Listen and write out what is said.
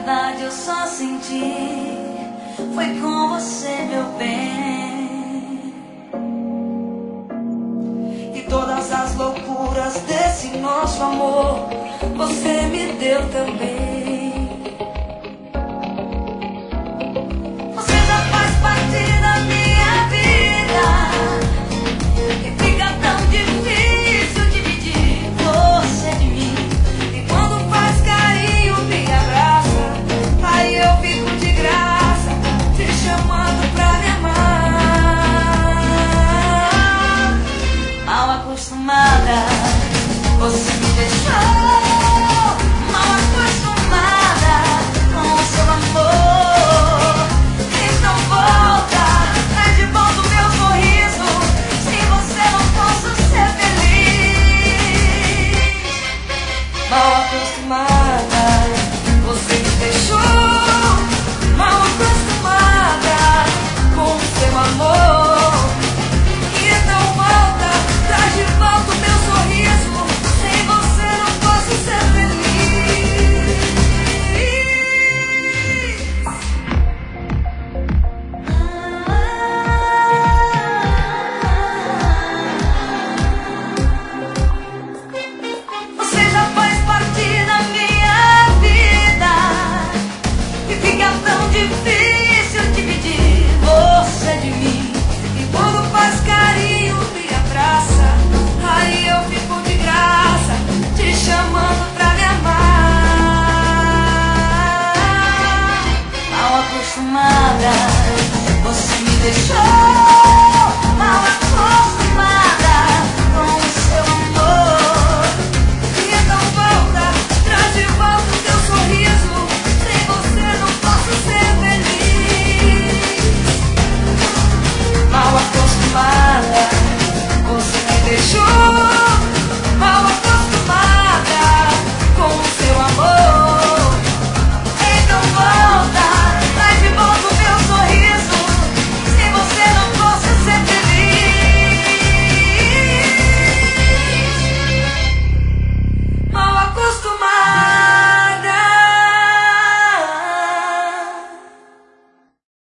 verdade eu só senti foi com você, meu bem. E todas as loucuras desse nosso amor você me deu também. Você já faz parte da minha vida e fica tão difícil dividir você de mim. E quando faz carinho, me abraça, aí eu fico de graça te chamando pra me amar. Mal acostumada, você me deixou. Mal acostumada com o seu amor. Então volta, traz de volta o meu sorriso. Sem você não posso ser feliz. Mal acostumada, você me deixou. Mal acostumada com o seu amor. Então volta, traz de volta o meu sorriso. Sem você não posso ser feliz. Você já faz parte da minha vida e fica tão difícil dividir você de mim. E quando faz carinho, me abraça, aí eu fico de graça te chamando pra me amar. Mal acostumada, você me deixou.